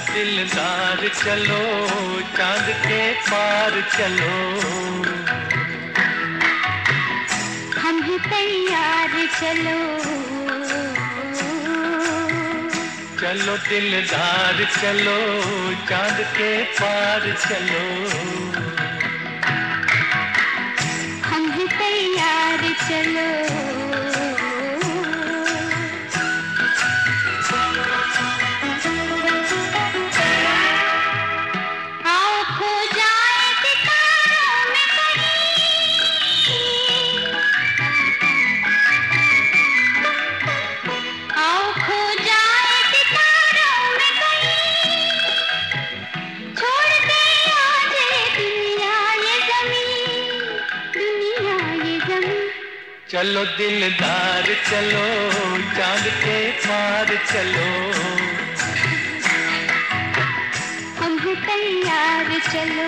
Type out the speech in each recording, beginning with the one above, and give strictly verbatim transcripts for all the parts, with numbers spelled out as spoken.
दिलदार चलो चांद के पार चलो, हम ही तैयार चलो। चलो दिलदार चलो चांद के पार चलो, हम ही तैयार चलो। चलो दिलदार चलो चांद के पार चलो, हम भी तैयार चलो।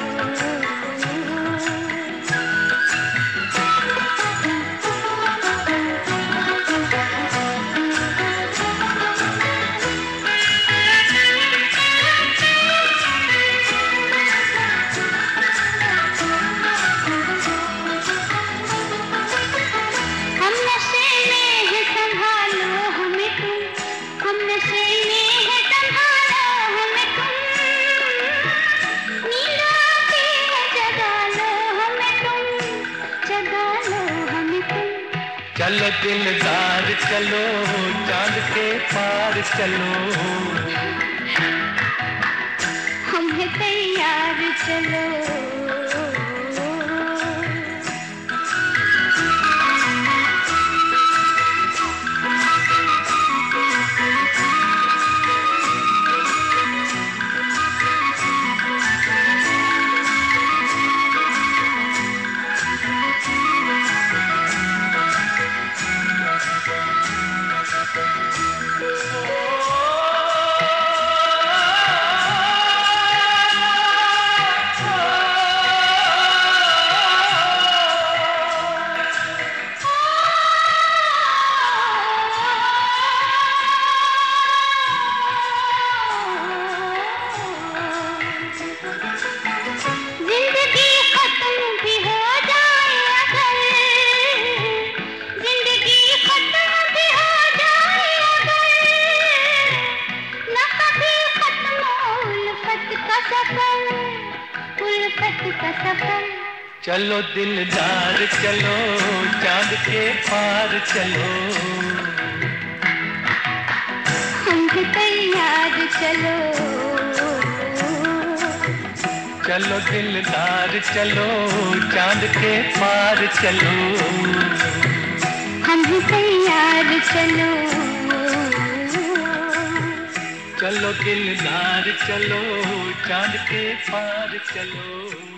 चलो दिलदार चलो चांद के पार चलो, हम हैं तैयार चलो। चलो दिलदार चलो चांद के पार चलो, हम भी तैयार चलो। चलो दिलदार चलो चांद के पार चलो, हम भी तैयार चलो। चलो दिलदार चलो चांद के पार चलो।